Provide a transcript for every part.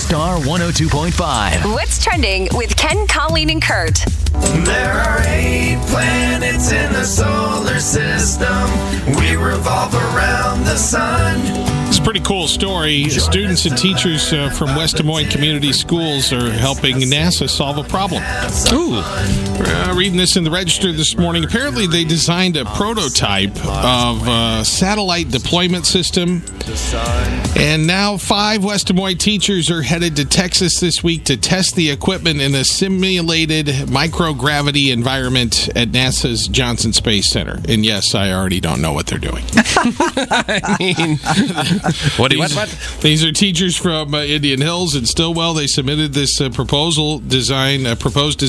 Star 102.5. What's trending with Ken, Colleen, and Kurt? There are 8 planets in the solar system. We revolve around the sun. It's a pretty cool story. Students and teachers from West Des Moines Community Schools are helping NASA solve a problem. Ooh. Reading this in the Register this morning, apparently they designed a prototype of a satellite deployment system. And now 5 West Des Moines teachers are headed to Texas this week to test the equipment in a simulated microgravity environment at NASA's Johnson Space Center. And yes, I already don't know what they're doing. I mean, what? These are teachers from Indian Hills and Stillwell. They submitted this proposed design to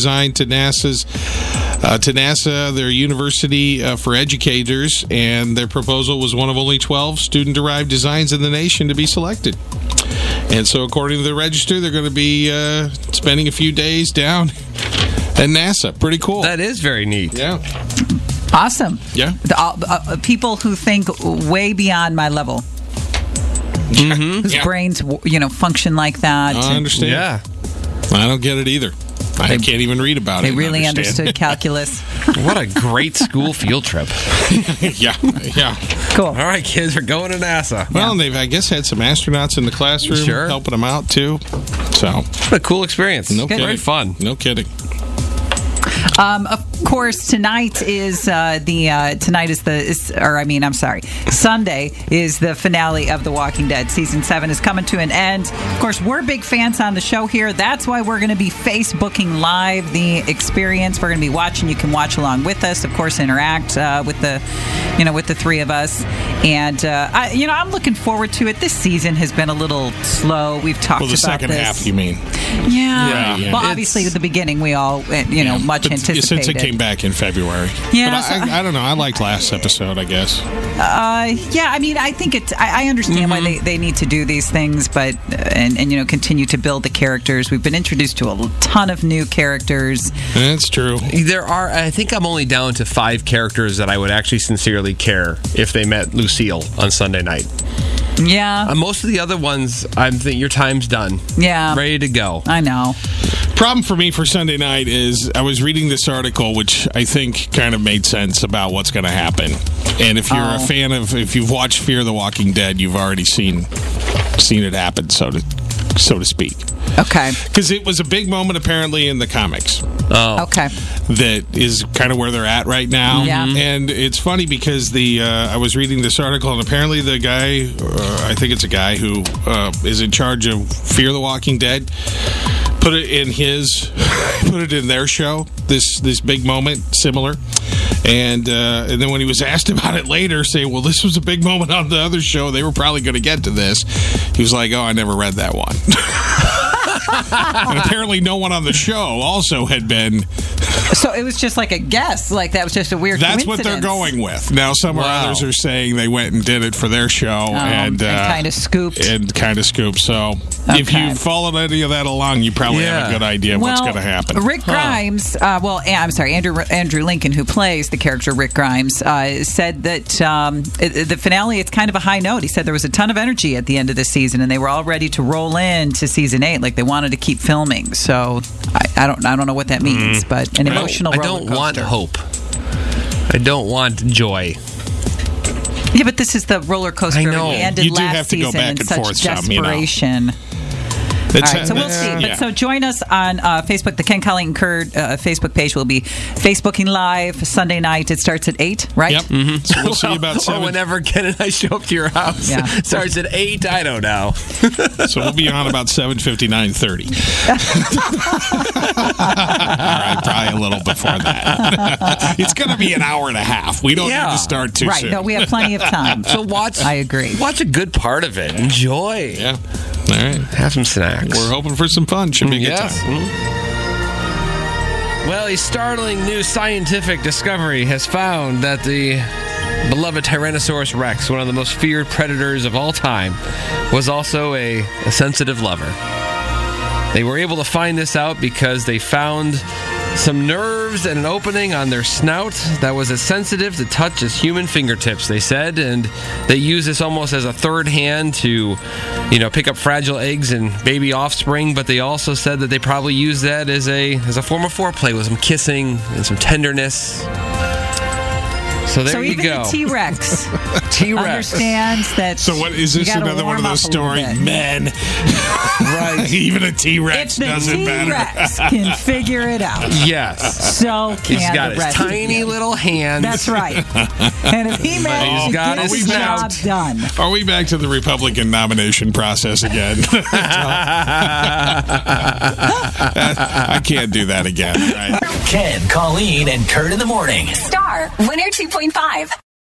NASA, their university for educators, and their proposal was one of only 12 student-derived designs in the nation to be selected. And so, according to the Register, they're going to be spending a few days down at NASA. Pretty cool. That is very neat. Yeah. Awesome. Yeah. People who think way beyond my level. Mm-hmm. Whose brains, function like that. I understand. Yeah. I don't get it either. I can't even read about it. They really understood calculus. What a great school field trip. Yeah. Cool. All right, kids, we're going to NASA. Well, they've, I guess, had some astronauts in the classroom helping them out, too. So, what a cool experience. No kidding. Very fun. No kidding. Of course, Sunday is the finale of The Walking Dead. Season 7 is coming to an end. Of course, we're big fans on the show here. That's why we're going to be Facebooking live the experience. We're going to be watching. You can watch along with us. Of course, interact with the three of us. And I'm looking forward to it. This season has been a little slow. We've talked about the second half, you mean? Yeah. Well, obviously, at the beginning, we all much anticipated. Since it came back in February. Yeah. But I don't know. I liked last episode, I guess. I mean, I think I understand why they need to do these things, but and continue to build the characters. We've been introduced to a ton of new characters. That's true. I think I'm only down to 5 characters that I would actually sincerely care if they met Lucille on Sunday night. Yeah. Most of the other ones, I'm thinking your time's done. Yeah. Ready to go. I know. Problem for me for Sunday night is I was reading this article, which I think kind of made sense about what's going to happen. And if you're a fan if you've watched Fear the Walking Dead, you've already seen it happen, so to speak. Okay. Because it was a big moment apparently in the comics. Oh. Okay. That is kind of where they're at right now. Yeah. And it's funny because I was reading this article, and apparently the guy, I think it's a guy who is in charge of Fear the Walking Dead, put it in their show, this big moment, similar. And then when he was asked about it later, saying, well, this was a big moment on the other show, they were probably going to get to this. He was like, oh, I never read that one. And apparently no one on the show also had been. So it was just like a guess. Like that was just a weird That's coincidence. what they're going with. Now some others are saying they went and did it for their show and kind of scooped. So if you've followed any of that along, you probably have a good idea of what's going to happen. Rick Grimes, Andrew Lincoln, who plays the character Rick Grimes, said that the finale, it's kind of a high note. He said there was a ton of energy at the end of the season, and they were all ready to roll into season 8. Like they wanted to keep filming. So I don't know what that means, but an emotional roller coaster. I don't want hope. I don't want joy. Yeah, but this is the roller coaster we ended you do last have to go season back in and such forth desperation. Some, All right, so we'll see. But so join us on Facebook. The Ken, Colleen, and Kurt Facebook page will be Facebooking live Sunday night. It starts at 8, right? Yep. Mm-hmm. So we'll see you about 7. Or whenever Ken and I show up to your house. Yeah. Starts at 8. I don't know. So we'll be on about 7:59:30. All right, probably a little before that. It's going to be an hour and a half. We don't need to start too soon. Right. No, we have plenty of time. So I agree. Watch a good part of it. Enjoy. Yeah. All right. Have some snacks. We're hoping for some fun. Should be a good time. Well, a startling new scientific discovery has found that the beloved Tyrannosaurus Rex, one of the most feared predators of all time, was also a sensitive lover. They were able to find this out because they found some nerves and an opening on their snout that was as sensitive to touch as human fingertips, they said. And they use this almost as a third hand to, pick up fragile eggs and baby offspring. But they also said that they probably use that as a form of foreplay with some kissing and some tenderness. So there you go. So even the T-Rex understands that. So what is this? Another one of those stories? Men, right? Even a T-Rex doesn't matter. If the T-Rex can figure it out, yes. So can he's got the his tiny little hands. That's right. And if he manages to get his job done, are we back to the Republican nomination process again? I can't do that again. Right? Ken, Colleen, and Kurt in the morning. Star 102.5.